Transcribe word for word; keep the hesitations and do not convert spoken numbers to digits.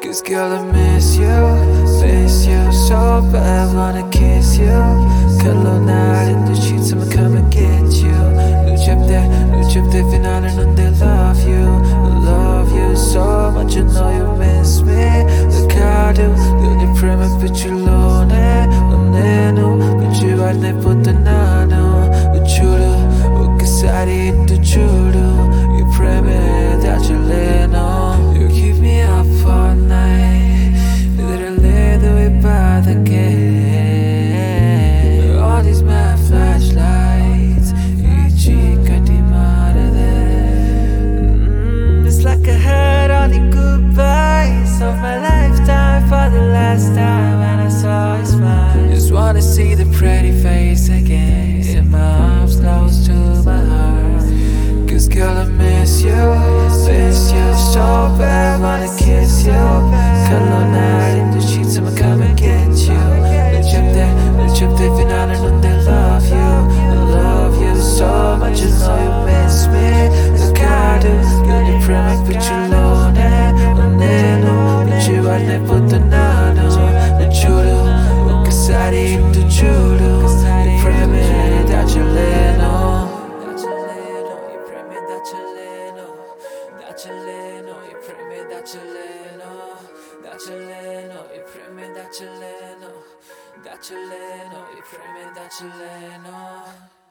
Cause girl I miss you, miss you so bad, wanna kiss you. Kallo 날 in the sheets, I'ma come and get you. 눈치없대, 눈치없대 피나는데 love you, love you so much, you know you miss me. Look I do, 눈이 프레면 빛을 논해. 넌 내 눈, 빛이 내 보다 나눠. 우쭈루, 우기살이 우쭈루. You 프레면 다칠래 너. You keep me up all night. 그들을 왜 바닥에. All these mad flashlights. 이지까지 말하네. mm, It's like I heard all the goodbyes of my lifetime for the last time when I saw his smile. Just wanna see the pretty face again. In my arms close to my heart. Cause girl I miss you, miss you so bad, wanna kiss you. Kallo 날 in the sheets, I'ma come and get you. 눈치없대, 눈치없대 피나는데 love you, love you so much, you know you miss me. Look I do, 눈이 프레면 빛을 논해. 넌 내 눈, 빛이 내 보다 나눠. 우쭈루, 우기살이 우쭈루. 이 프레면 다칠래 너. Daccileno, you premi daccileno, daccileno, you premi daccileno, daccileno, you premi daccileno.